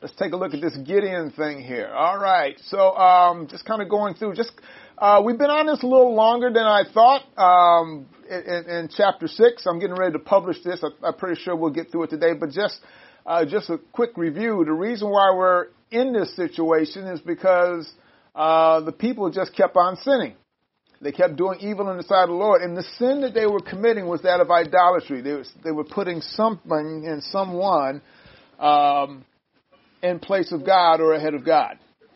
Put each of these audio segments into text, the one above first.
Let's take a look at this Gideon thing here. All right. So, just kind of going through, we've been on this a little longer than I thought. In chapter 6, I'm getting ready to publish this. I'm pretty sure we'll get through it today, but just a quick review. The reason why we're in this situation is because, the people just kept on sinning. They kept doing evil in the sight of the Lord. And the sin that they were committing was that of idolatry. They were putting something and someone, in place of God or ahead of God.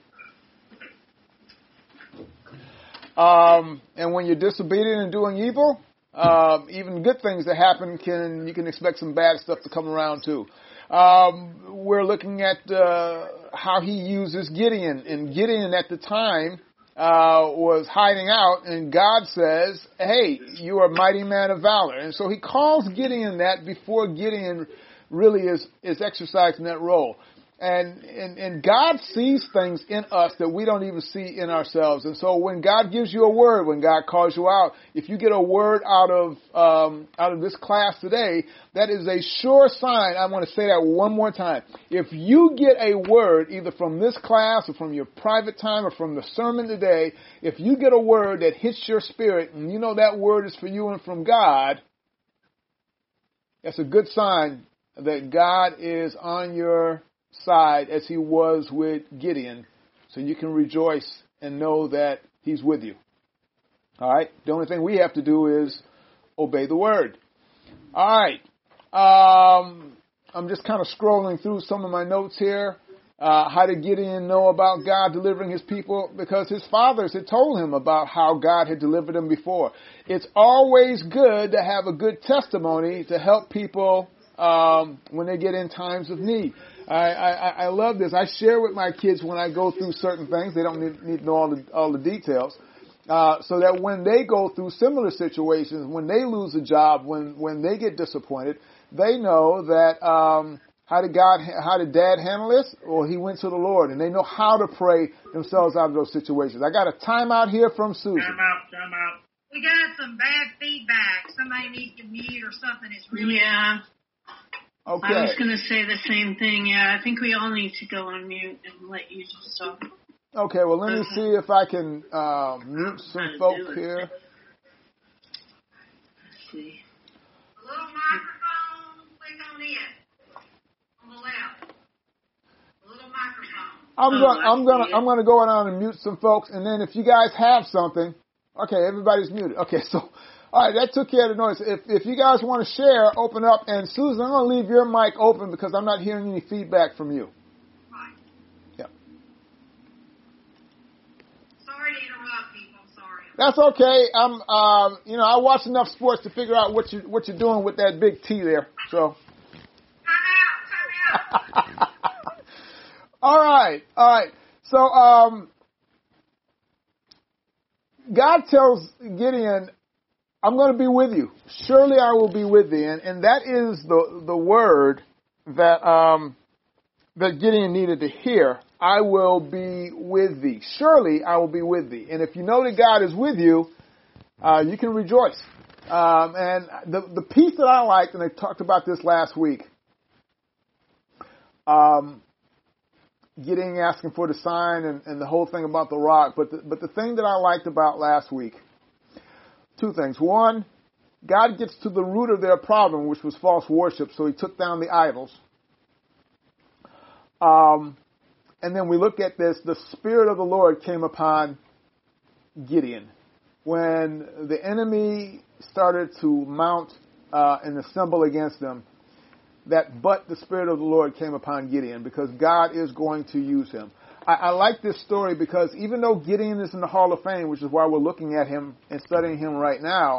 And when you're disobedient and doing evil, even good things that happen you can expect some bad stuff to come around too. We're looking at how he uses Gideon, and Gideon at the time was hiding out, and God says, "Hey, you are a mighty man of valor." And so he calls Gideon that before Gideon really is exercising that role. And God sees things in us that we don't even see in ourselves. And so when God gives you a word, when God calls you out, if you get a word out of this class today, that is a sure sign. I want to say that one more time. If you get a word either from this class or from your private time or from the sermon today, if you get a word that hits your spirit and you know that word is for you and from God, that's a good sign that God is on your side as he was with Gideon, so you can rejoice and know that he's with you. All right. The only thing we have to do is obey the word. All right. I'm just kind of scrolling through some of my notes here. How did Gideon know about God delivering his people? Because his fathers had told him about how God had delivered them before. It's always good to have a good testimony to help people when they get in times of need. I love this. I share with my kids when I go through certain things. They don't need to know all the details. So that when they go through similar situations, when they lose a job, when they get disappointed, they know that, how did Dad handle this? Well, he went to the Lord, and they know how to pray themselves out of those situations. I got a timeout here from Susan. Time out. We got some bad feedback. Somebody needs to mute or something. It's really Okay. I was going to say the same thing. Yeah, I think we all need to go on mute and let you just talk. Okay, well, let me see if I can mute some folk here. Let's see. a little microphone. Click on it on the left. A little microphone. I'm gonna go on and mute some folks, and then if you guys have something, okay, everybody's muted. Okay, so. All right, that took care of the noise. If you guys want to share, open up. And Susan, I'm going to leave your mic open because I'm not hearing any feedback from you. Right. Yeah. Sorry to interrupt people. Sorry. That's okay. I watch enough sports to figure out what you're doing with that big T there. So. Time out. All right. So, God tells Gideon, I'm going to be with you. Surely I will be with thee. And that is the word that Gideon needed to hear. I will be with thee. Surely I will be with thee. And if you know that God is with you, you can rejoice. And the piece that I liked, and I talked about this last week, Gideon asking for the sign and the whole thing about the rock. But the thing that I liked about last week, two things. One, God gets to the root of their problem, which was false worship, so he took down the idols. And then we look at this, the Spirit of the Lord came upon Gideon. When the enemy started to mount and assemble against them, but the Spirit of the Lord came upon Gideon because God is going to use him. I like this story because even though Gideon is in the Hall of Fame, which is why we're looking at him and studying him right now,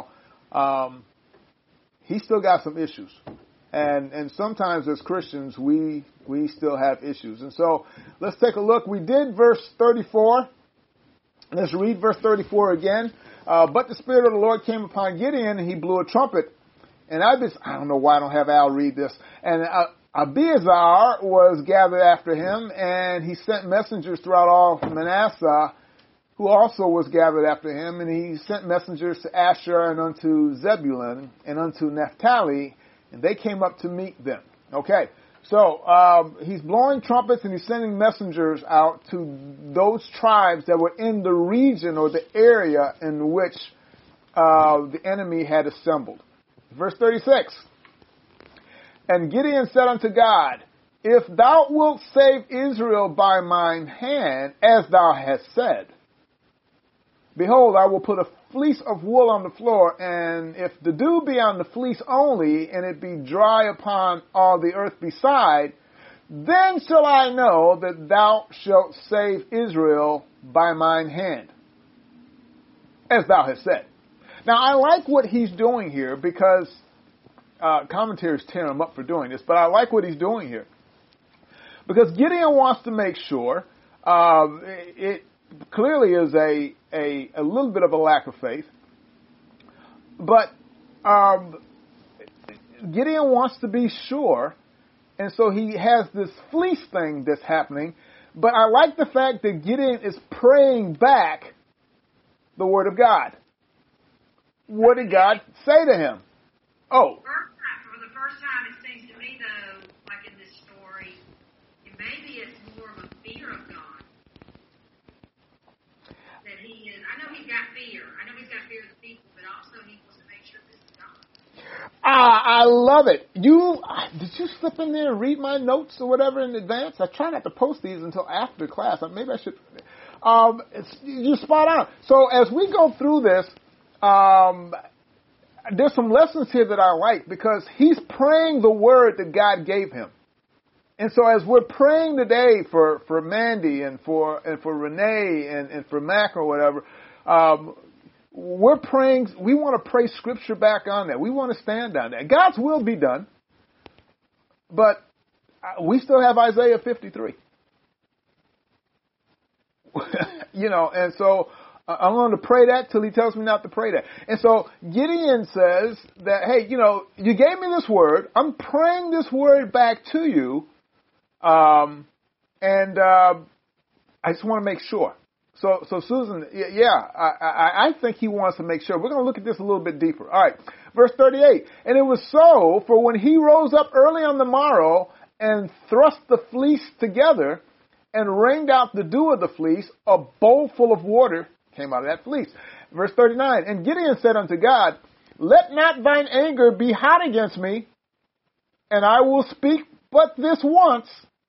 he's still got some issues. And sometimes as Christians, we still have issues. And so let's take a look. We did verse 34. Let's read verse 34 again. But the Spirit of the Lord came upon Gideon, and he blew a trumpet. And I don't know why I don't have Al read this. And Abiathar was gathered after him, and he sent messengers throughout all Manasseh, who also was gathered after him, and he sent messengers to Asher and unto Zebulun and unto Naphtali, and they came up to meet them. Okay, So he's blowing trumpets and he's sending messengers out to those tribes that were in the region or the area in which the enemy had assembled. Verse 36. And Gideon said unto God, if thou wilt save Israel by mine hand, as thou hast said, behold, I will put a fleece of wool on the floor, and if the dew be on the fleece only, and it be dry upon all the earth beside, then shall I know that thou shalt save Israel by mine hand, as thou hast said. Now, I like what he's doing here because commentators tear him up for doing this, but I like what he's doing here. Because Gideon wants to make sure, it clearly is a little bit of a lack of faith, but Gideon wants to be sure, and so he has this fleece thing that's happening, but I like the fact that Gideon is praying back the word of God. What did God say to him? Oh. For the first time, it seems to me, though, like in this story, maybe it's more of a fear of God. That he is, I know he's got fear. I know he's got fear of the people, but also he wants to make sure this is God. I love it. Did you slip in there and read my notes or whatever in advance? I try not to post these until after class. Maybe I should. You're spot on. So as we go through this, there's some lessons here that I like because he's praying the word that God gave him. And so as we're praying today for Mandy and for Renee and for Mac or whatever, we're praying, we want to pray scripture back on that. We want to stand on that. God's will be done, but we still have Isaiah 53. And so I'm going to pray that till he tells me not to pray that. And so Gideon says that, hey, you gave me this word. I'm praying this word back to you. I just want to make sure. So Susan, I think he wants to make sure. We're going to look at this a little bit deeper. All right. Verse 38. And it was so, for when he rose up early on the morrow and thrust the fleece together and wringed out the dew of the fleece, a bowl full of water came out of that fleece. Verse 39, and Gideon said unto God, let not thine anger be hot against me, and I will speak but this once.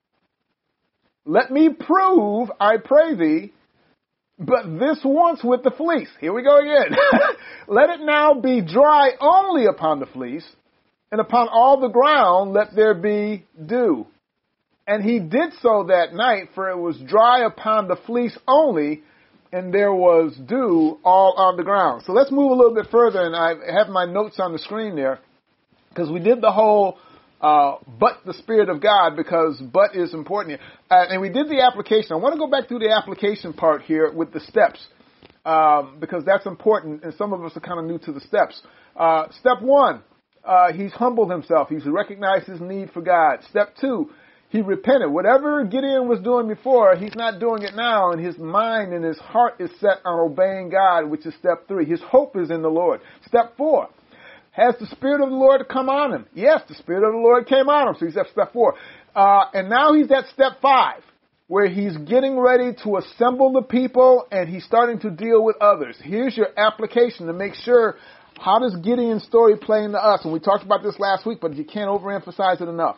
Let me prove, I pray thee, but this once with the fleece. Here we go again. Let it now be dry only upon the fleece, and upon all the ground let there be dew. And he did so that night, for it was dry upon the fleece only, and there was dew all on the ground. So let's move a little bit further, and I have my notes on the screen there, because we did the whole but the Spirit of God, because but is important here. And we did the application. I want to go back through the application part here with the steps, because that's important, and some of us are kind of new to the steps. Step 1, he's humbled himself. He's recognized his need for God. Step 2, he repented. Whatever Gideon was doing before, he's not doing it now, and his mind and his heart is set on obeying God, which is step 3. His hope is in the Lord. Step 4, has the Spirit of the Lord come on him? Yes, the Spirit of the Lord came on him, so he's at step 4. And now he's at step 5, where he's getting ready to assemble the people, and he's starting to deal with others. Here's your application to make sure, how does Gideon's story play into us? And we talked about this last week, but you can't overemphasize it enough.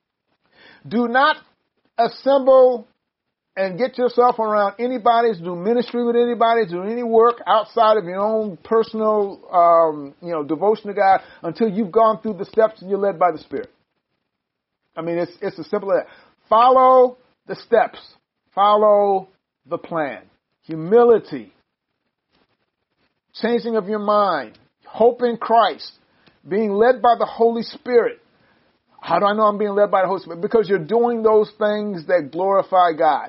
Do not assemble and get yourself around anybody, do ministry with anybody, do any work outside of your own personal, devotion to God until you've gone through the steps and you're led by the Spirit. I mean, it's as simple as that. Follow the steps. Follow the plan. Humility. Changing of your mind. Hope in Christ. Being led by the Holy Spirit. How do I know I'm being led by the Holy Spirit? Because you're doing those things that glorify God.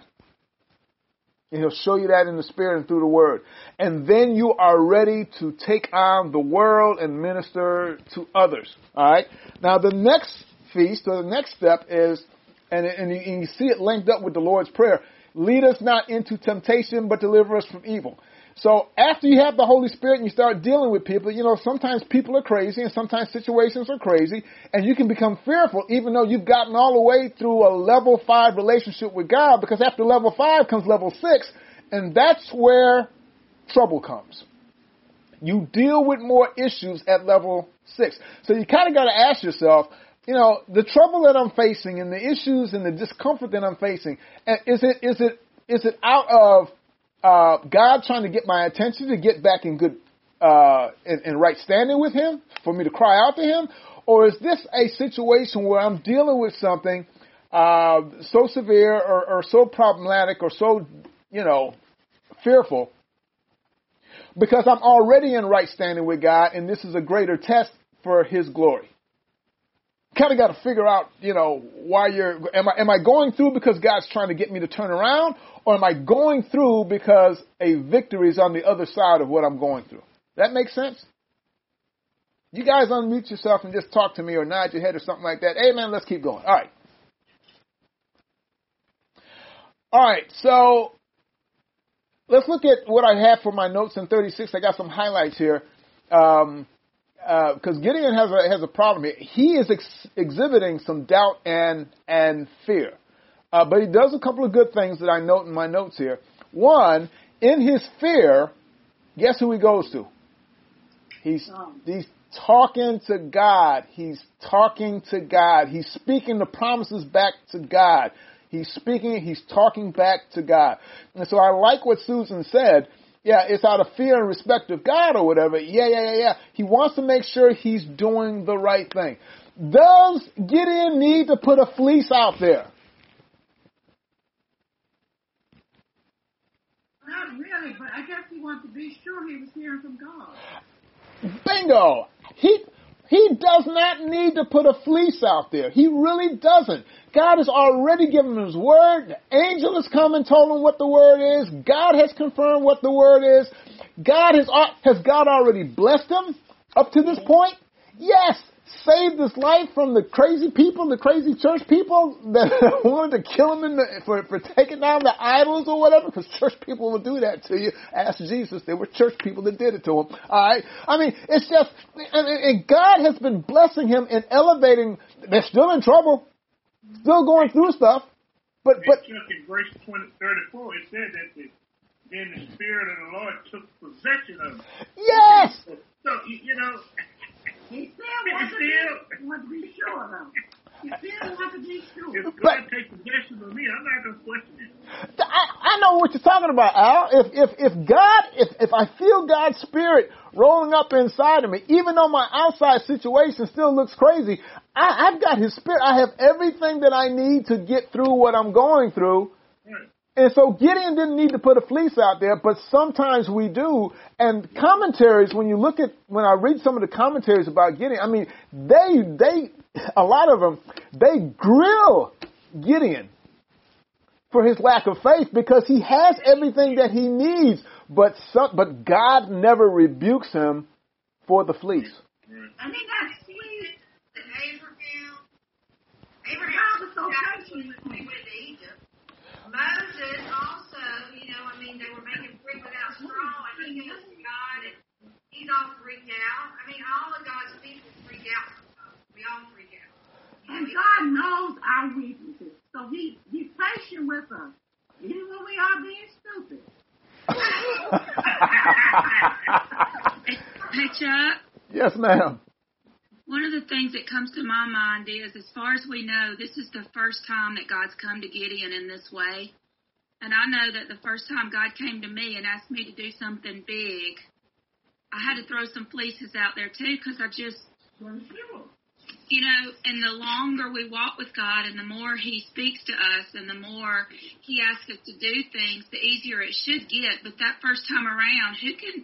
And He'll show you that in the Spirit and through the Word. And then you are ready to take on the world and minister to others. All right? Now, the next feast, or the next step is, and you see it linked up with the Lord's Prayer, lead us not into temptation, but deliver us from evil. So after you have the Holy Spirit and you start dealing with people, sometimes people are crazy and sometimes situations are crazy, and you can become fearful even though you've gotten all the way through a level 5 relationship with God, because after level 5 comes level 6, and that's where trouble comes. You deal with more issues at level 6. So you kind of got to ask yourself, the trouble that I'm facing and the issues and the discomfort that I'm facing, is it out of God trying to get my attention to get back in good in right standing with Him, for me to cry out to Him? Or is this a situation where I'm dealing with something so severe or so problematic or so, fearful, because I'm already in right standing with God, and this is a greater test for His glory? Kind of got to figure out, why am I going through because God's trying to get me to turn around, or am I going through because a victory is on the other side of what I'm going through? That makes sense? You guys unmute yourself and just talk to me or nod your head or something like that. Hey, man, let's keep going. All right, so let's look at what I have for my notes in 36. I got some highlights here. Because Gideon has a problem here. He is exhibiting some doubt and fear. But he does a couple of good things that I note in my notes here. One, in his fear, guess who he goes to? He's talking to God. He's talking to God. He's speaking the promises back to God. He's talking back to God. And so I like what Susan said. Yeah, it's out of fear and respect of God or whatever. Yeah. He wants to make sure he's doing the right thing. Does Gideon need to put a fleece out there? Not really, but I guess he wants to be sure he was hearing from God. Bingo! He does not need to put a fleece out there. He really doesn't. God has already given him his word. The angel has come and told him what the word is. God has confirmed what the word is. Has God already blessed him up to this point? Yes. Saved his life from the crazy people, the crazy church people that wanted to kill him for taking down the idols or whatever, because church people will do that to you. Ask Jesus. There were church people that did it to him. All right. I mean, it's just, and God has been blessing him and elevating. They're still in trouble, still going through stuff. But just in verse 34, it said that then the Spirit of the Lord took possession of him. Yes. So, He still wants to be sure, though. He still wants to be sure. If God takes possession of me, I'm not going to question it. I know what you're talking about, Al. If I feel God's Spirit rolling up inside of me, even though my outside situation still looks crazy, I've got His Spirit. I have everything that I need to get through what I'm going through. Right. And so Gideon didn't need to put a fleece out there, but sometimes we do. And commentaries, when I read some of the commentaries about Gideon, I mean, a lot of them, they grill Gideon for his lack of faith, because he has everything that he needs, but God never rebukes him for the fleece. I mean, that's sweet. Abraham was so patient when we went to Egypt. Moses also, they were making brick without straw, and he goes to God, and he's all freaked out. I mean, all of God's people freak out sometimes. We all freak out. And God knows our weaknesses, so He's patient with us, even when we are being stupid. Hey, Chuck. Yes, ma'am. One of the things that comes to my mind is, as far as we know, this is the first time that God's come to Gideon in this way. And I know that the first time God came to me and asked me to do something big, I had to throw some fleeces out there too, because I just, and the longer we walk with God and the more He speaks to us and the more He asks us to do things, the easier it should get. But that first time around, who can,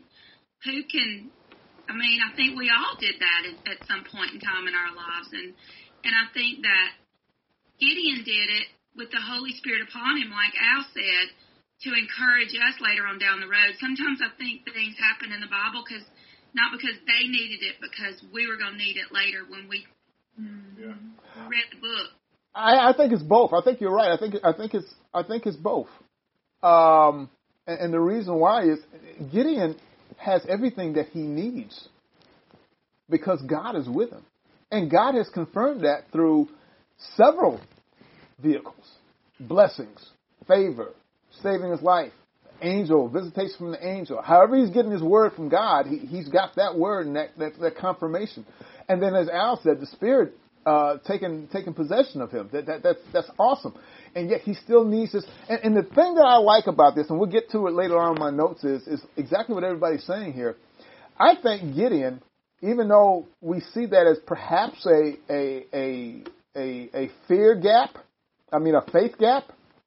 I think we all did that at some point in time in our lives. And I think that Gideon did it with the Holy Spirit upon him, like Al said, to encourage us later on down the road. Sometimes I think things happen in the Bible not because they needed it, because we were going to need it later when we read the book. I think it's both. I think you're right. I think it's both. And the reason why is Gideon has everything that he needs because God is with him. And God has confirmed that through several vehicles, blessings, favor, saving his life, angel, visitation from the angel. However he's getting his word from God, he's got that word and that confirmation. And then as Al said, the Spirit taking possession of him. That's awesome. And yet he still needs this. And the thing that I like about this, and we'll get to it later on in my notes, is exactly what everybody's saying here. I think Gideon, even though we see that as perhaps a fear gap, a faith gap,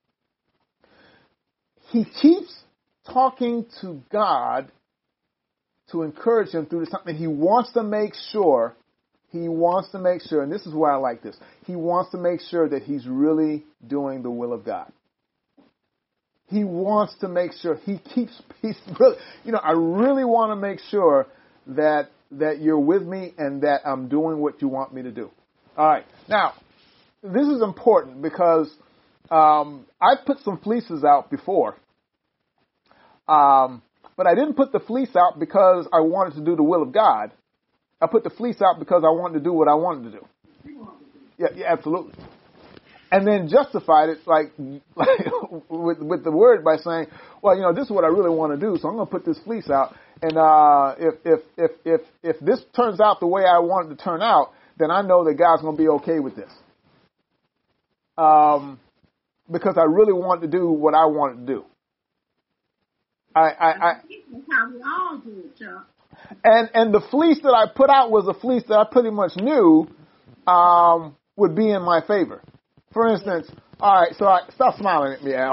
he keeps talking to God to encourage him through something. He wants to make sure, and this is why I like this, he wants to make sure that he's really doing the will of God. He wants to make sure he's really, I really want to make sure that you're with me and that I'm doing what you want me to do. All right. Now, this is important because I put some fleeces out before, but I didn't put the fleece out because I wanted to do the will of God. I put the fleece out because I wanted to do what I wanted to do. Yeah, absolutely. And then justified it like with the word by saying, well, this is what I really want to do, so I'm going to put this fleece out. And if this turns out the way I want it to turn out, then I know that God's going to be okay with this. Because I really want to do what I want to do. That's how we all do it, Chuck. And the fleece that I put out was a fleece that I pretty much knew would be in my favor. For instance, all right, so stop smiling at me, Al.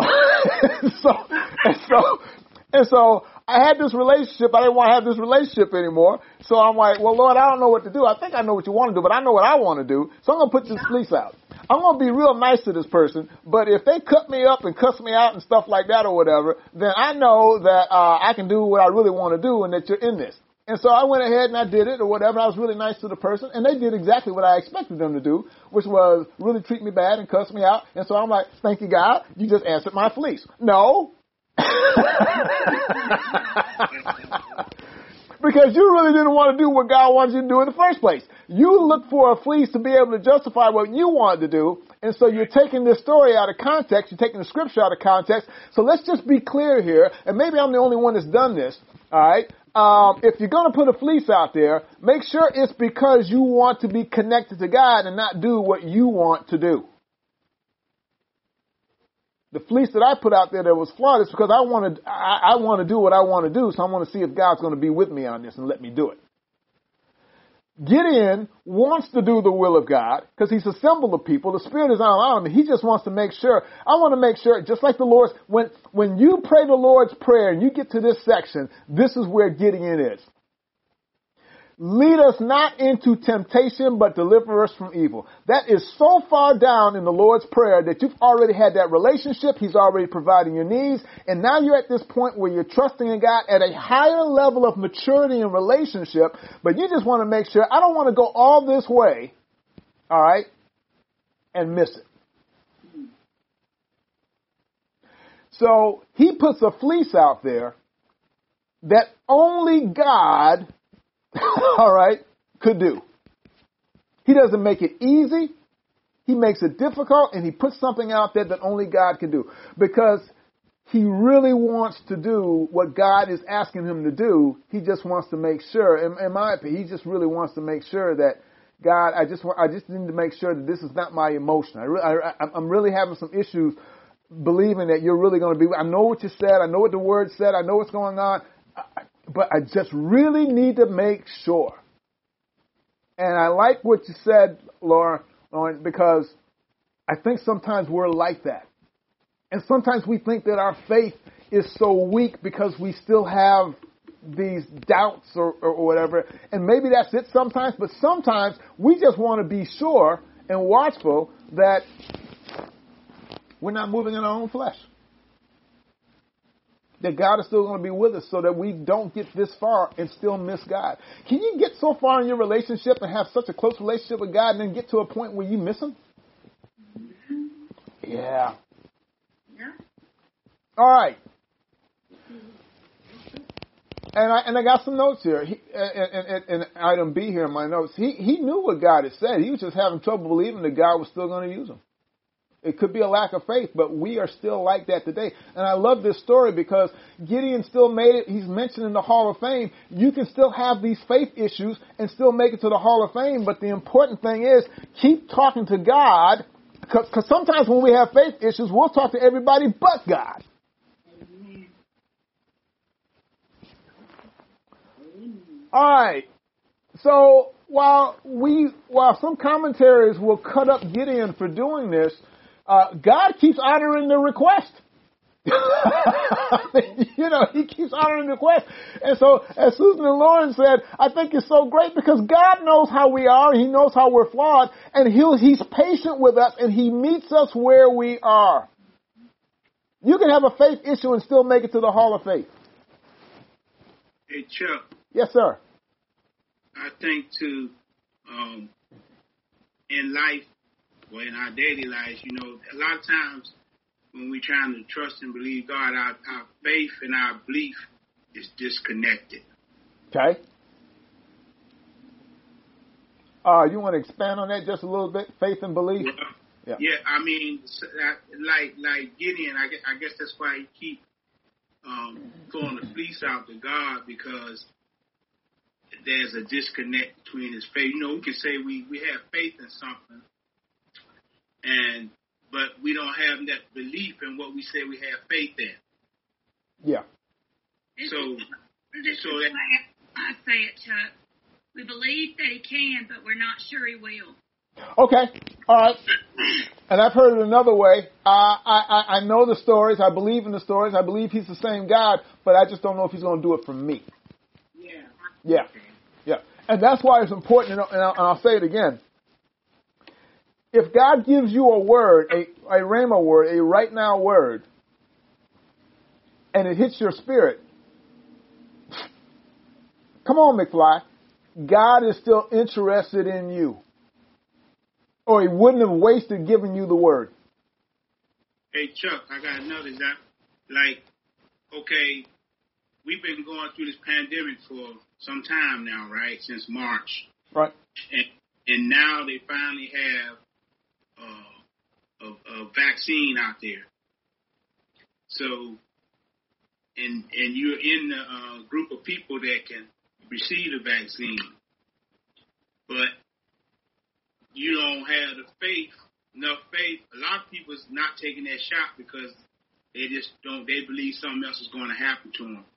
so I had this relationship. I didn't want to have this relationship anymore. So I'm like, well, Lord, I don't know what to do. I think I know what you want to do, but I know what I want to do. So I'm going to put this fleece out. I'm going to be real nice to this person, but if they cut me up and cuss me out and stuff like that or whatever, then I know that I can do what I really want to do and that you're in this. And so I went ahead and I did it or whatever. I was really nice to the person, and they did exactly what I expected them to do, which was really treat me bad and cuss me out. And so I'm like, thank you, God. You just answered my fleece. No. Because you really didn't want to do what God wanted you to do in the first place. You looked for a fleece to be able to justify what you wanted to do, and so you're taking this story out of context, you're taking the scripture out of context. So let's just be clear here, and maybe I'm the only one that's done this, all right? If you're going to put a fleece out there, make sure it's because you want to be connected to God and not do what you want to do. The fleece that I put out there that was flawed is because I want to do what I want to do, so I want to see if God's going to be with me on this and let me do it. Gideon wants to do the will of God because he's a symbol of people. The Spirit is on him. He just wants to make sure. I want to make sure, just like the Lord's, when you pray the Lord's Prayer and you get to this section, this is where Gideon is. Lead us not into temptation, but deliver us from evil. That is so far down in the Lord's Prayer that you've already had that relationship. He's already providing your needs. And now you're at this point where you're trusting in God at a higher level of maturity and relationship. But you just want to make sure, I don't want to go all this way, all right, and miss it. So he puts a fleece out there that only God all right, could do. He doesn't make it easy. He makes it difficult, and he puts something out there that only God can do. Because he really wants to do what God is asking him to do. He just wants to make sure, in my opinion, he just really wants to make sure that, God, I just need to make sure that this is not my emotion. I'm really having some issues believing that you're really going to be. I know what you said. I know what the word said. I know what's going on. But I just really need to make sure. And I like what you said, Lauren, because I think sometimes we're like that. And sometimes we think that our faith is so weak because we still have these doubts or whatever. And maybe that's it sometimes, but sometimes we just want to be sure and watchful that we're not moving in our own flesh. That God is still going to be with us so that we don't get this far and still miss God. Can you get so far in your relationship and have such a close relationship with God and then get to a point where you miss him? Yeah. All right. And I got some notes here. And item B here in my notes. He knew what God had said. He was just having trouble believing that God was still going to use him. It could be a lack of faith, but we are still like that today. And I love this story because Gideon still made it. He's mentioned in the Hall of Fame. You can still have these faith issues and still make it to the Hall of Fame. But the important thing is keep talking to God, because sometimes when we have faith issues, we'll talk to everybody but God. All right. So while some commentaries will cut up Gideon for doing this, God keeps honoring the request. He keeps honoring the request. And so, as Susan and Lauren said, I think it's so great because God knows how we are. He knows how we're flawed. And He's patient with us and He meets us where we are. You can have a faith issue and still make it to the Hall of Faith. Hey, Chuck. Yes, sir. I think, too, in life, or in our daily lives, a lot of times when we're trying to trust and believe God, our faith and our belief is disconnected. Okay. You want to expand on that just a little bit? Faith and belief? Yeah, I mean, like Gideon, I guess that's why he keep throwing the fleece out to God, because there's a disconnect between his faith. We can say we have faith in something, but we don't have that belief in what we say we have faith in. Yeah. This is the way I say it, Chuck. We believe that he can, but we're not sure he will. Okay. All right. And I've heard it another way. I know the stories. I believe in the stories. I believe he's the same God, but I just don't know if he's going to do it for me. Yeah. And that's why it's important, and I'll say it again. If God gives you a word, a rhema word, a right now word, and it hits your spirit, come on, McFly. God is still interested in you. Or he wouldn't have wasted giving you the word. Hey, Chuck, I got another example. Like, okay, we've been going through this pandemic for some time now, right? Since March. Right. And now they finally have a vaccine out there. So, and you're in the group of people that can receive the vaccine, but you don't have enough faith. A lot of people is not taking that shot because they believe something else is going to happen to them.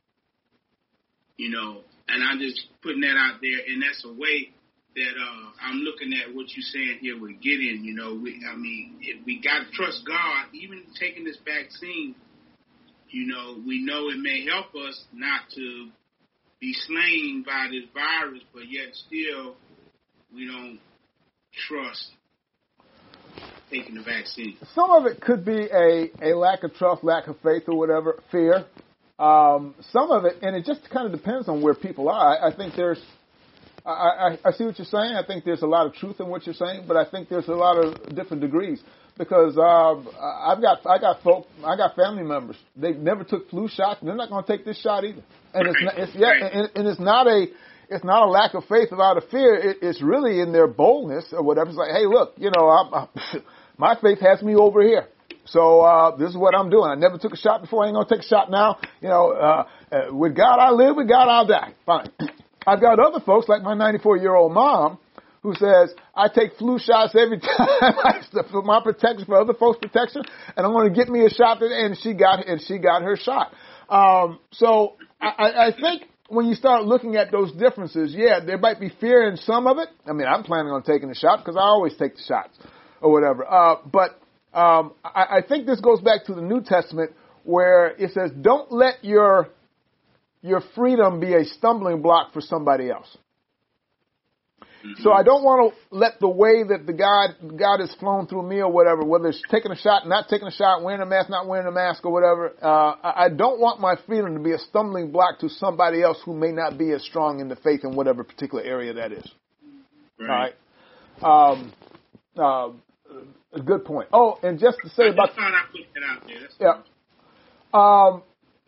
And I'm just putting that out there, and that's a way that I'm looking at what you're saying here with Gideon. We got to trust God. Even taking this vaccine, we know it may help us not to be slain by this virus, but yet still we don't trust taking the vaccine. Some of it could be a lack of trust, lack of faith, or whatever, fear. Some of it, and it just kind of depends on where people are. I think I see what you're saying. I think there's a lot of truth in what you're saying, but I think there's a lot of different degrees, because I got family members. They never took flu shots, and they're not going to take this shot either. And it's not a lack of faith or out of fear. It's really in their boldness or whatever. It's like, hey, look, my faith has me over here. So this is what I'm doing. I never took a shot before. I ain't going to take a shot now. With God I live, with God I'll die. Fine. I've got other folks, like my 94-year-old mom, who says, I take flu shots every time for my protection, for other folks' protection, and I'm going to get me a shot today, and she got her shot. So I think when you start looking at those differences, there might be fear in some of it. I mean, I'm planning on taking the shot because I always take the shots or whatever. But I think this goes back to the New Testament, where it says, don't let your freedom be a stumbling block for somebody else. Mm-hmm. So I don't want to let the way that the God has flown through me or whatever, whether it's taking a shot, not taking a shot, wearing a mask, not wearing a mask or whatever, I don't want my freedom to be a stumbling block to somebody else who may not be as strong in the faith in whatever particular area that is. Right. All right. A good point. Oh, and just to say about... I put that out there.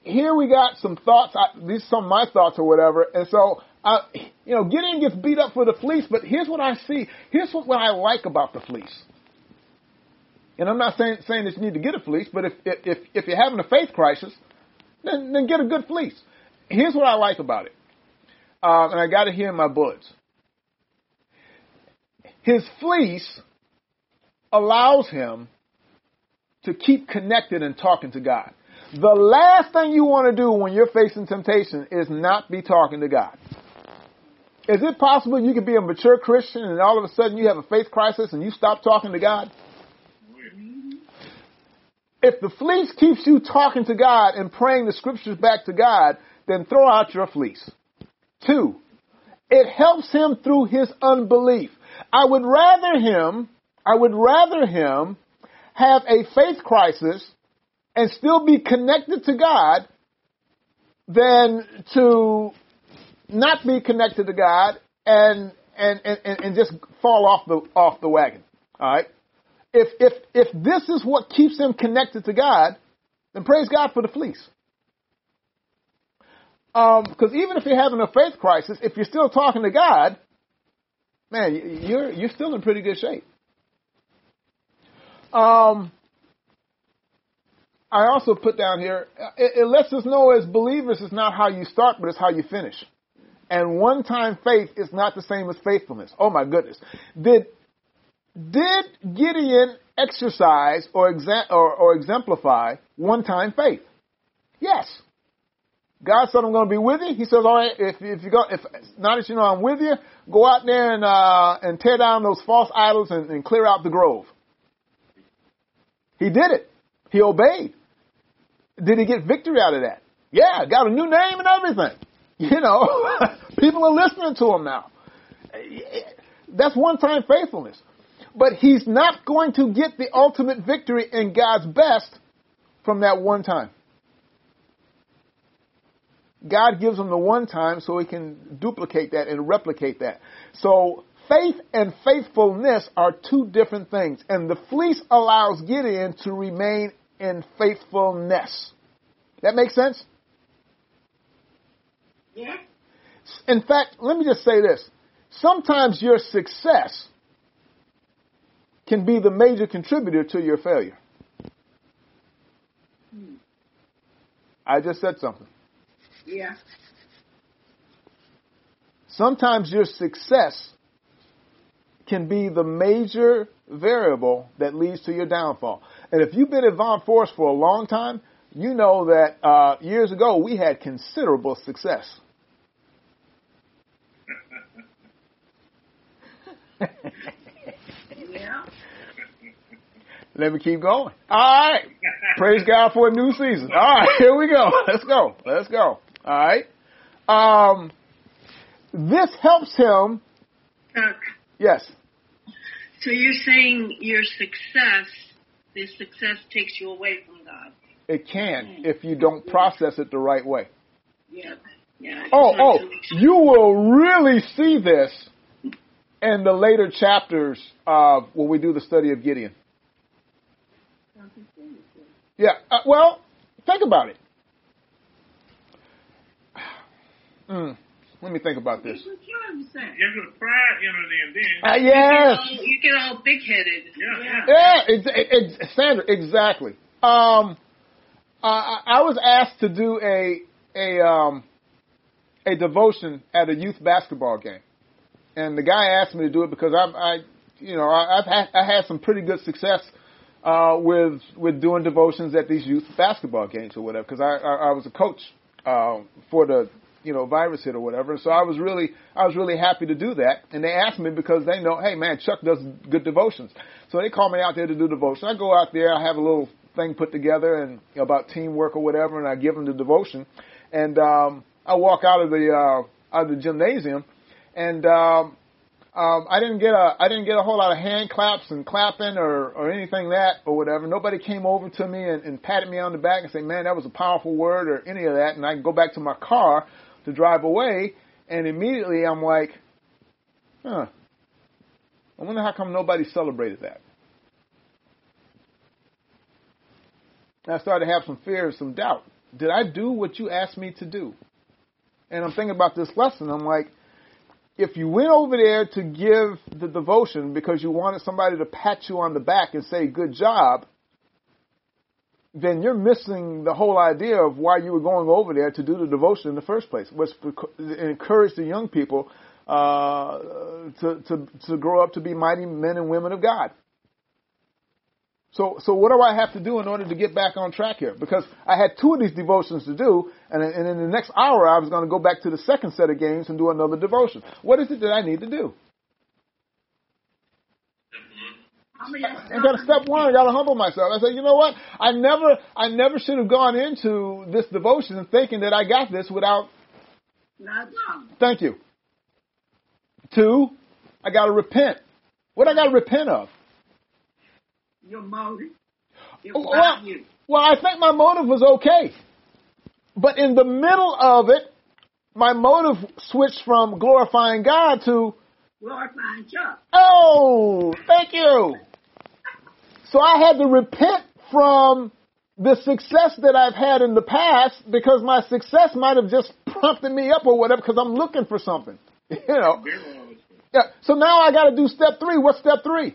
here we got some thoughts. These are some of my thoughts or whatever. And so, Gideon gets beat up for the fleece, but here's what I see. Here's what I like about the fleece. And I'm not saying that you need to get a fleece, but if you're having a faith crisis, then get a good fleece. Here's what I like about it. And I got it here in my bullets. His fleece allows him to keep connected and talking to God. The last thing you want to do when you're facing temptation is not be talking to God. Is it possible you could be a mature Christian and all of a sudden you have a faith crisis and you stop talking to God? If the fleece keeps you talking to God and praying the scriptures back to God, then throw out your fleece. 2, it helps him through his unbelief. I would rather him have a faith crisis and still be connected to God than to not be connected to God and just fall off the wagon. All right. If this is what keeps him connected to God, then praise God for the fleece. Because even if you're having a faith crisis, if you're still talking to God, man, you're still in pretty good shape. I also put down here, it lets us know as believers it's not how you start, but it's how you finish. And one-time faith is not the same as faithfulness. Oh my goodness. Did Gideon exercise or exemplify one-time faith? Yes. God said, I'm going to be with you. He says, all right, if now that you know I'm with you, go out there and tear down those false idols and clear out the grove. He did it. He obeyed. Did he get victory out of that? Yeah, got a new name and everything. People are listening to him now. That's one-time faithfulness. But he's not going to get the ultimate victory in God's best from that one time. God gives him the one time so he can duplicate that and replicate that. So faith and faithfulness are two different things. And the fleece allows Gideon to remain in faithfulness. That makes sense? Yeah. In fact, let me just say this. Sometimes your success can be the major contributor to your failure. I just said something. Yeah. Sometimes your success can be the major variable that leads to your downfall. And if you've been at Von Force for a long time, you know that years ago we had considerable success. Yeah. Let me keep going. All right. Praise God for a new season. All right, here we go. Let's go. All right. This helps him. Chuck, Yes. so you're saying the success takes you away from God. It can if you don't process it the right way. Yeah. Yeah. You will really see this in the later chapters when we do the study of Gideon. Yeah, well, think about it. Let me think about this. Pride enters in then. Yes. You get all big-headed. Yeah, Sandra, exactly. I was asked to do a devotion at a youth basketball game, and the guy asked me to do it because I had some pretty good success with doing devotions at these youth basketball games or whatever, because I was a coach for the virus hit or whatever. And so I was really happy to do that. And they asked me because they know, hey man, Chuck does good devotions. So they called me out there to do devotion. I go out there, I have a little thing put together and about teamwork or whatever, and I give them the devotion. And I walk out of the gymnasium, and I didn't get a whole lot of hand claps and clapping or anything that or whatever. Nobody came over to me and patted me on the back and said, man, that was a powerful word or any of that. And I go back to my car to drive away, and immediately I'm like, I wonder how come nobody celebrated that. And I started to have some fear and some doubt. did I do what you asked me to do? And I'm thinking about this lesson. I'm like, if you went over there to give the devotion because you wanted somebody to pat you on the back and say, good job, then you're missing the whole idea of why you were going over there to do the devotion in the first place, was to encourage the young people to grow up to be mighty men and women of God. So what do I have to do in order to get back on track here? Because I had 2 of these devotions to do, and in the next hour I was going to go back to the second set of games and do another devotion. What is it that I need to do? I got to step 1. I got to humble myself. I said, you know what? I never should have gone into this devotion thinking that I got this without. Thank you. 2, I got to repent. What I got to repent of? Your motive. Well, I think my motive was okay. But in the middle of it, my motive switched from glorifying God to glorifying Chuck. Oh, thank you. So I had to repent from the success that I've had in the past because my success might have just prompted me up or whatever because I'm looking for something. You know. Yeah. So now I got to do step 3. What's step 3?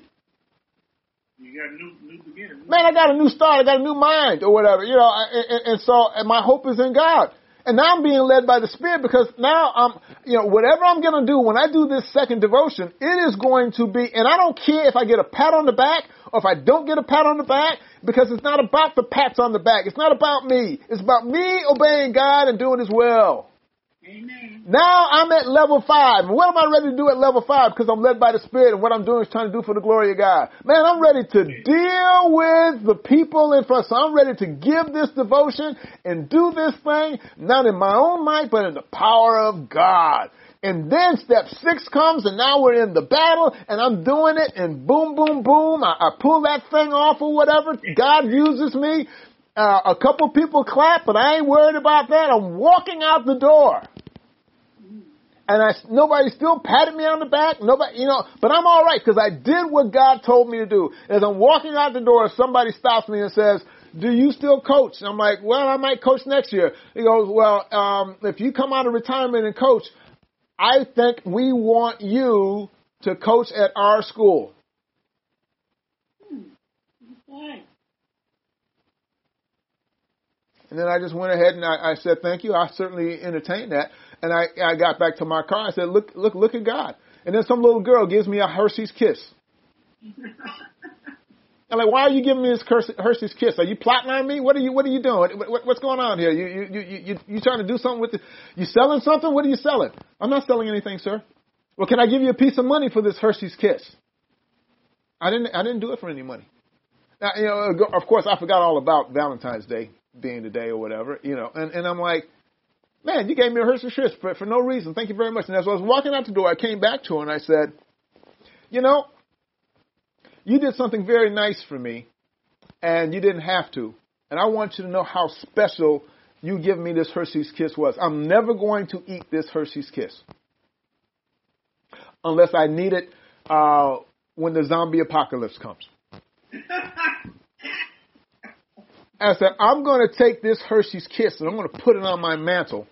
You got a new beginning. Man, I got a new start. I got a new mind or whatever, you know. And my hope is in God. And now I'm being led by the Spirit because now whatever I'm going to do when I do this second devotion, it is going to be, and I don't care if I get a pat on the back or if I don't get a pat on the back because it's not about the pats on the back. It's not about me. It's about me obeying God and doing His will. Amen. Now I'm at level 5. And what am I ready to do at level 5? Because I'm led by the Spirit and what I'm doing is trying to do for the glory of God. Man, I'm ready to deal with the people in front. So I'm ready to give this devotion and do this thing, not in my own might, but in the power of God. And then step 6 comes and now we're in the battle and I'm doing it and boom, boom, boom. I pull that thing off or whatever. God uses me. A couple people clap, but I ain't worried about that. I'm walking out the door. And nobody still patted me on the back. Nobody, but I'm all right because I did what God told me to do. As I'm walking out the door, somebody stops me and says, do you still coach? And I'm like, well, I might coach next year. He goes, well, if you come out of retirement and coach, I think we want you to coach at our school. Okay. And then I just went ahead and I said, thank you. I certainly entertained that. And I got back to my car. I said, look at God. And then some little girl gives me a Hershey's kiss. I'm like, why are you giving me this Hershey's kiss? Are you plotting on me? What are you doing? What's going on here? You trying to do something with it? You selling something? What are you selling? I'm not selling anything, sir. Well, can I give you a piece of money for this Hershey's kiss? I didn't do it for any money. Now, of course, I forgot all about Valentine's Day being the day or whatever, and I'm like, man, you gave me a Hershey's kiss for no reason. Thank you very much. And as I was walking out the door, I came back to her and I said, you did something very nice for me and you didn't have to. And I want you to know how special you giving me this Hershey's kiss was. I'm never going to eat this Hershey's kiss unless I need it when the zombie apocalypse comes. I said, I'm going to take this Hershey's kiss and I'm going to put it on my mantle.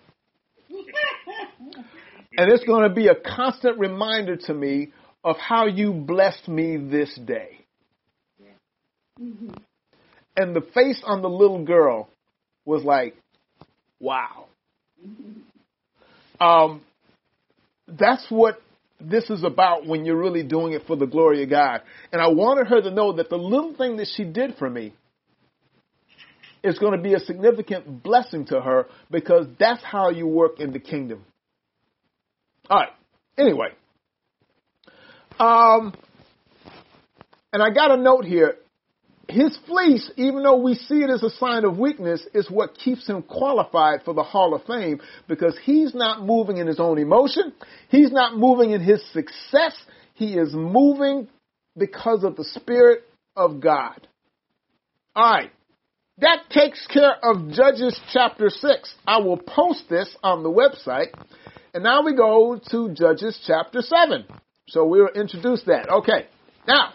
And it's going to be a constant reminder to me of how you blessed me this day. Mm-hmm. And the face on the little girl was like, wow. Mm-hmm. That's what this is about when you're really doing it for the glory of God. And I wanted her to know that the little thing that she did for me is going to be a significant blessing to her because that's how you work in the kingdom. All right. Anyway. And I got a note here. His fleece, even though we see it as a sign of weakness, is what keeps him qualified for the Hall of Fame because he's not moving in his own emotion. He's not moving in his success. He is moving because of the Spirit of God. All right. That takes care of Judges chapter 6. I will post this on the website. And now we go to Judges chapter 7. So we'll introduce that. Okay. Now,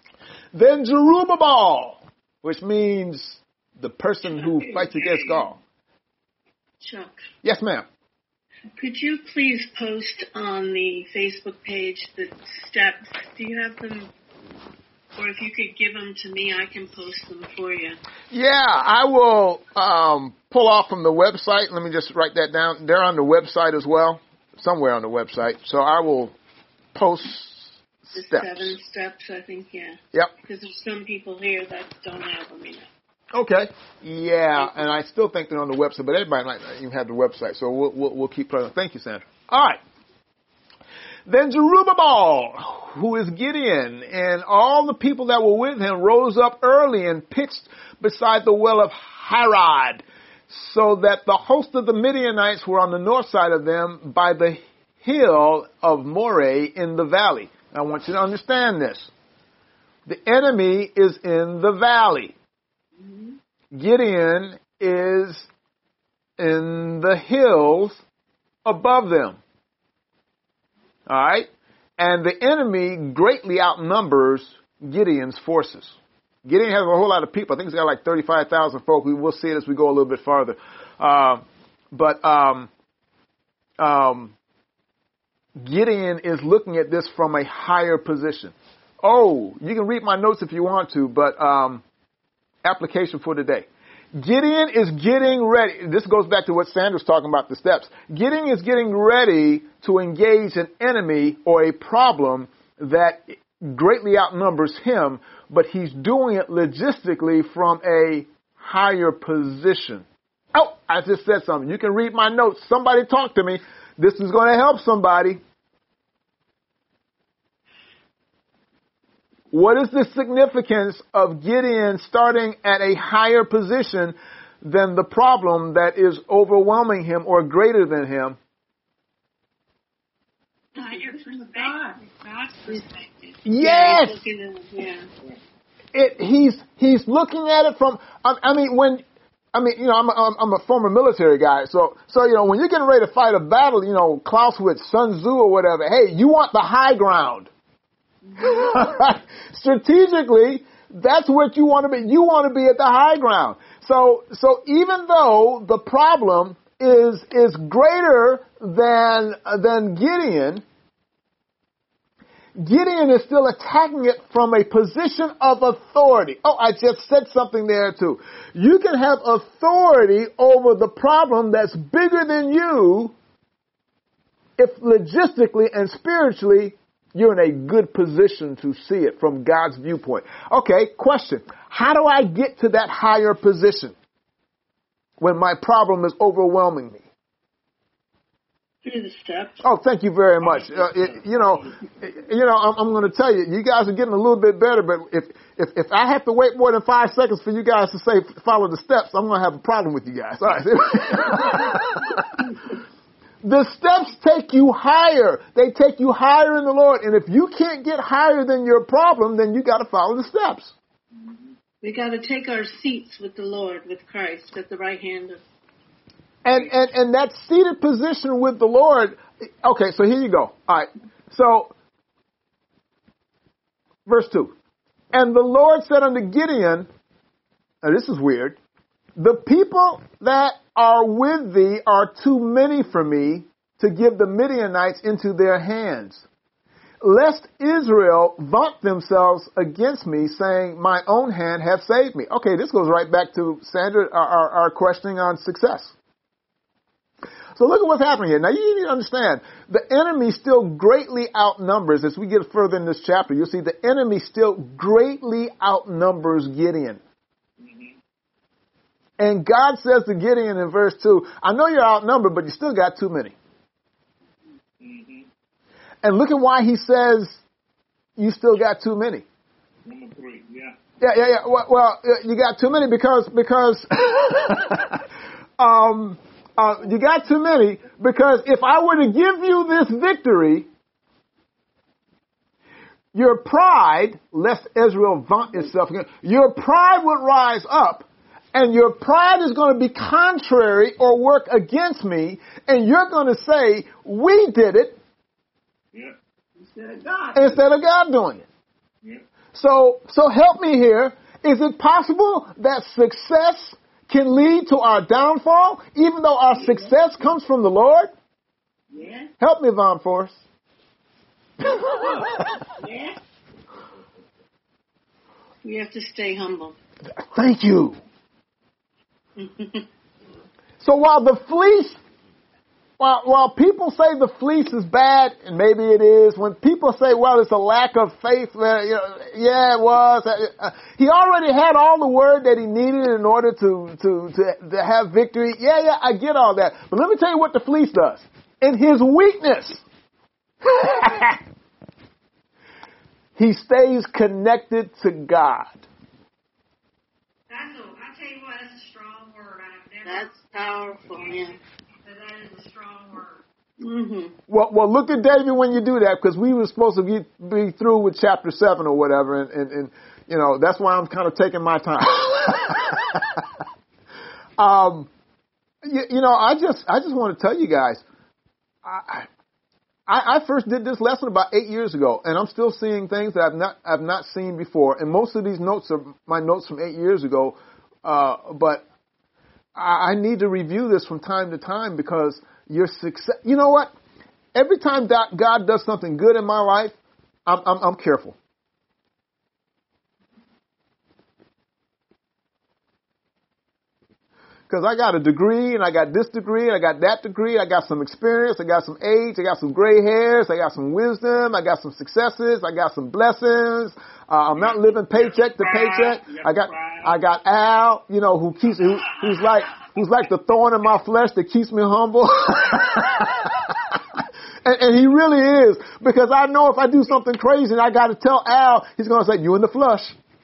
then Jerubbaal, which means the person who fights against God. Chuck, Yes, ma'am. could you please post on the Facebook page the steps? Do you have them? Or if you could give them to me, I can post them for you. Yeah, I will pull off from the website. Let me just write that down. They're on the website as well, somewhere on the website. So I will post The steps. 7 steps, I think, yeah. Yep. Because there's some people here that don't have them, you know. Okay. Yeah, and I still think they're on the website, but everybody might not even have the website. So we'll keep playing. Thank you, Sandra. All right. Then Jerubbaal, who is Gideon, and all the people that were with him rose up early and pitched beside the well of Harod, so that the host of the Midianites were on the north side of them by the hill of Moreh in the valley. I want you to understand this. The enemy is in the valley. Gideon is in the hills above them. All right? And the enemy greatly outnumbers Gideon's forces. Gideon has a whole lot of people. I think he's got like 35,000 folk. We will see it as we go a little bit farther. Gideon is looking at this from a higher position. Oh, you can read my notes if you want to, but application for today. Gideon is getting ready. This goes back to what Sandra's talking about, the steps. Gideon is getting ready to engage an enemy or a problem that greatly outnumbers him, but he's doing it logistically from a higher position. Oh, I just said something. You can read my notes. Somebody talk to me. This is going to help somebody. What is the significance of Gideon starting at a higher position than the problem that is overwhelming him or greater than him? Your perspective, God's perspective. Yes. Yeah. He's looking at it from. I'm a former military guy, so when you're getting ready to fight a battle, Clausewitz, Sun Tzu, or whatever. Hey, you want the high ground. Strategically, that's what you want to be. You want to be at the high ground. So even though the problem is greater than Gideon is still attacking it from a position of authority. Oh, I just said something there too. You can have authority over the problem that's bigger than you if logistically and spiritually you're in a good position to see it from God's viewpoint. Okay, question. How do I get to that higher position when my problem is overwhelming me? Through the steps. Oh, thank you very much. I'm going to tell you, you guys are getting a little bit better, but if I have to wait more than 5 seconds for you guys to say follow the steps, I'm going to have a problem with you guys. All right. The steps take you higher. They take you higher in the Lord. And if you can't get higher than your problem, then you got to follow the steps. We got to take our seats with the Lord, with Christ, at the right hand of. And that seated position with the Lord. Okay, so here you go. All right. So, verse 2. And the Lord said unto Gideon, now this is weird, the people that are with thee are too many for me to give the Midianites into their hands, lest Israel vaunt themselves against me, saying, my own hand hath saved me. Okay, this goes right back to Sandra, our questioning on success. So look at what's happening here. Now you need to understand, the enemy still greatly outnumbers, as we get further in this chapter, you'll see the enemy still greatly outnumbers Gideon. And God says to Gideon in verse 2, I know you're outnumbered, but you still got too many. Mm-hmm. And look at why he says you still got too many. Number 3, yeah. Yeah. Well, you got too many because you got too many because if I were to give you this victory, your pride, lest Israel vaunt itself again, your pride would rise up. And your pride is going to be contrary or work against me, and you're going to say, we did it, instead of God doing it. Yeah. So help me here. Is it possible that success can lead to our downfall, even though our success comes from the Lord? Yes. Help me, Von Forrest. Yes. We have to stay humble. Thank you. So while people say the fleece is bad, and maybe it is, when people say, well, it's a lack of faith, yeah, it was. He already had all the word that he needed in order to have victory. Yeah, I get all that. But let me tell you what the fleece does. In his weakness, he stays connected to God. I tell you what, that's a strong word. That's powerful, yeah. But that is a strong word. Mm-hmm. Well, look at David when you do that, because we were supposed to be through with chapter 7 or whatever, and you know, that's why I'm kind of taking my time. You know, I just want to tell you guys, I first did this lesson about 8 years ago, and I'm still seeing things that I've not seen before. And most of these notes are my notes from 8 years ago, but I need to review this from time to time, because your success. You know what? Every time God does something good in my life, I'm careful. Because I got a degree, and I got this degree, and I got that degree, I got some experience, I got some age, I got some gray hairs, I got some wisdom, I got some successes, I got some blessings. I'm not living paycheck to paycheck. I got Al, you know, who's like the thorn in my flesh that keeps me humble. And he really is, because I know if I do something crazy and I got to tell Al, he's going to say, you in the flush.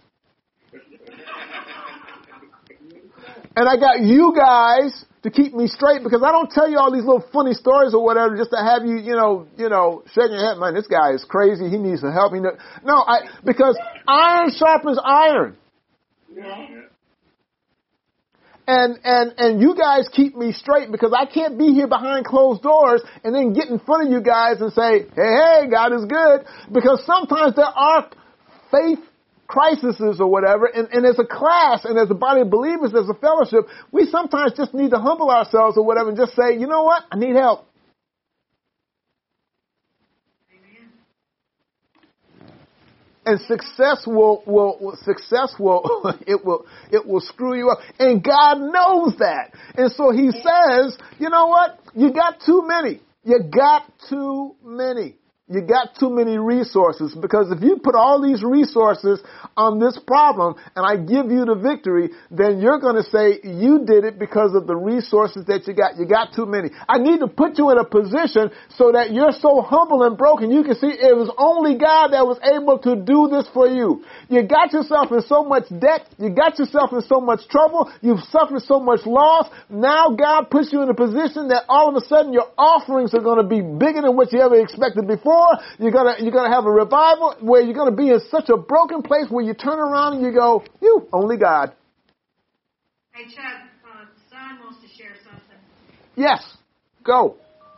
And I got you guys to keep me straight, because I don't tell you all these little funny stories or whatever just to have you, you know, shaking your head, man, this guy is crazy. He needs some help. Because iron sharpens iron. Yes. And you guys keep me straight, because I can't be here behind closed doors and then get in front of you guys and say, hey, God is good. Because sometimes there are faith crises or whatever, and as a class and as a body of believers, as a fellowship, we sometimes just need to humble ourselves or whatever and just say, you know what, I need help. And success will screw you up. And God knows that. And so he says, you know what? You got too many. You got too many. You got too many resources, because if you put all these resources on this problem and I give you the victory, then you're going to say you did it because of the resources that you got. You got too many. I need to put you in a position so that you're so humble and broken. You can see it was only God that was able to do this for you. You got yourself in so much debt. You got yourself in so much trouble. You've suffered so much loss. Now God puts you in a position that all of a sudden your offerings are going to be bigger than what you ever expected before. You're gonna have a revival where you're gonna be in such a broken place where you turn around and you go, you, only God. Hey, Chuck, son wants to share something. Yes, go.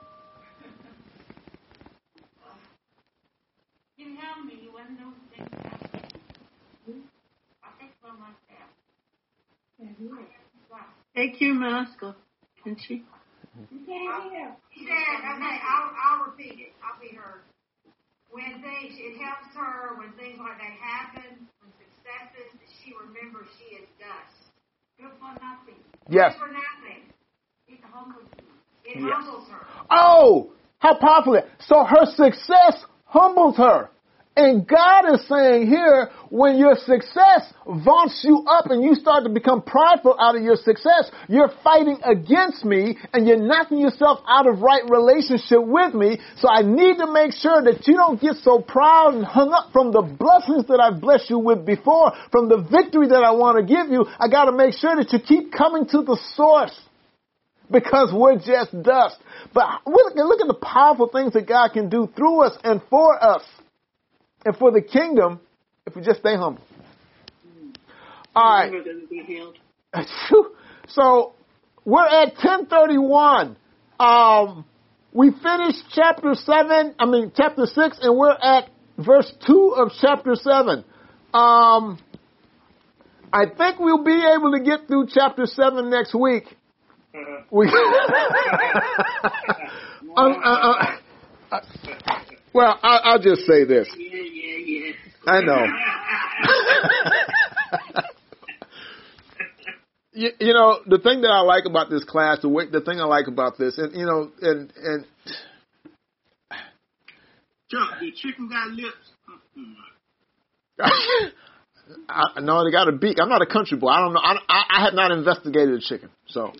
You help me. You want to know things. I think for myself. Take your mask off, can she? You can't hear. He said, okay, I'll repeat it. I'll be heard. It helps her when things like that happen, when successes, she remembers she is dust. Good for nothing. Yes. Good for nothing. It humbles you. It humbles her. Oh, how powerful it is. So her success humbles her. And God is saying here, when your success vaunts you up and you start to become prideful out of your success, you're fighting against me and you're knocking yourself out of right relationship with me. So I need to make sure that you don't get so proud and hung up from the blessings that I've blessed you with before, from the victory that I want to give you. I got to make sure that you keep coming to the source, because we're just dust. But look at the powerful things that God can do through us and for us. And for the kingdom, if we just stay humble. All right. We're going to be healed. So we're at 10:31. We finished chapter 6, and we're at verse 2 of chapter 7. I think we'll be able to get through chapter 7 next week. We, well, I'll just say this. Yeah. I know. You know, the thing that I like about this class, the thing I like about this, and you know, and Chuck, the chicken got lips. no, they got a beak. I'm not a country boy. I don't know. I have not investigated a chicken, so.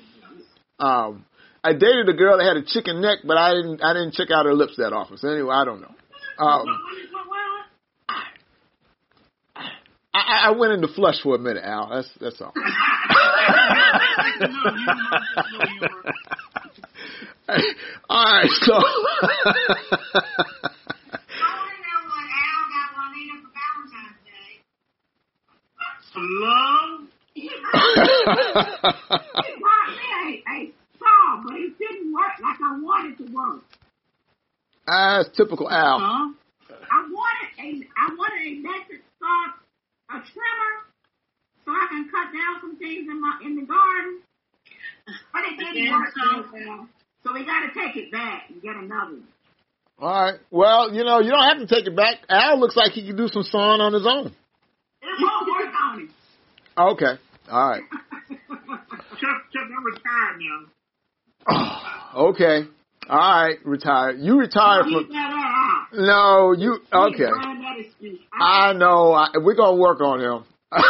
I dated a girl that had a chicken neck, but I didn't check out her lips that often. So anyway, I don't know. I went into flush for a minute, Al. That's all. All right, so. I want to know what Al got Juanita for Valentine's Day. Some love. He brought me a saw, but it didn't work like I wanted to work. That's typical Al. I wanted an electric saw, a trimmer, so I can cut down some things in the garden. But it didn't work so well. So we got to take it back and get another one. All right. Well, you know, you don't have to take it back. Al looks like he can do some sawing on his own. It won't work on him. Okay. All right. Chuck, I'm retired now. Okay. All right. Retired. You retired from. No, you. Okay. I know. We're gonna work on him.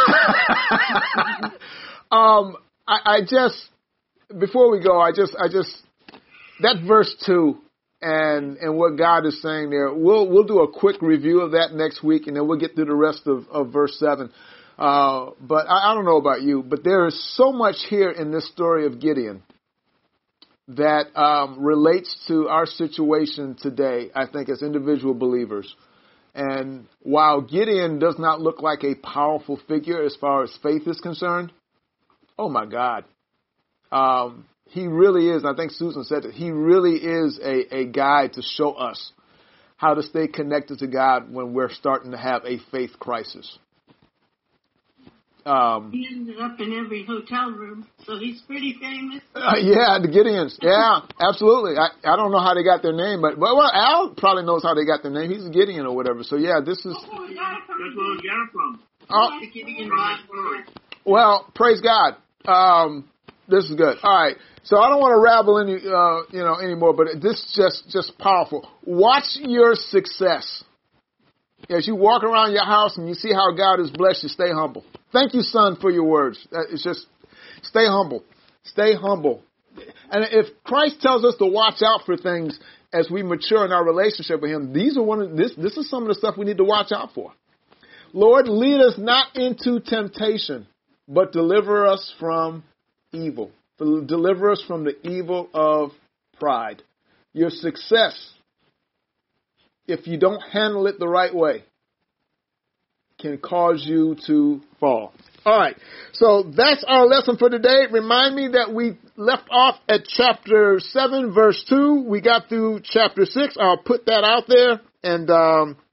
I just before we go, I just that verse 2 and what God is saying there. We'll do a quick review of that next week, and then we'll get through the rest of verse 7. But I don't know about you, but there is so much here in this story of Gideon that relates to our situation today, I think, as individual believers. And while Gideon does not look like a powerful figure as far as faith is concerned, oh my God, he really is. I think Susan said that he really is a guide to show us how to stay connected to God when we're starting to have a faith crisis. He ended up in every hotel room, so he's pretty famous. Yeah, the Gideons. Yeah, absolutely. I don't know how they got their name, but well, Al probably knows how they got their name. He's a Gideon or whatever. So yeah, this is. That's where we got it from. The Gideon Bible. Well, praise God. This is good. All right. So I don't want to rabble any, anymore, but this is just powerful. Watch your success. As you walk around your house and you see how God has blessed you, stay humble. Thank you, son, for your words. It's just stay humble. Stay humble. And if Christ tells us to watch out for things as we mature in our relationship with him, this is some of the stuff we need to watch out for. Lord, lead us not into temptation, but deliver us from evil. Deliver us from the evil of pride. Your success, if you don't handle it the right way, can cause you to fall. All right. So that's our lesson for today. Remind me that we left off at chapter 7, verse 2. We got through chapter 6. I'll put that out there. And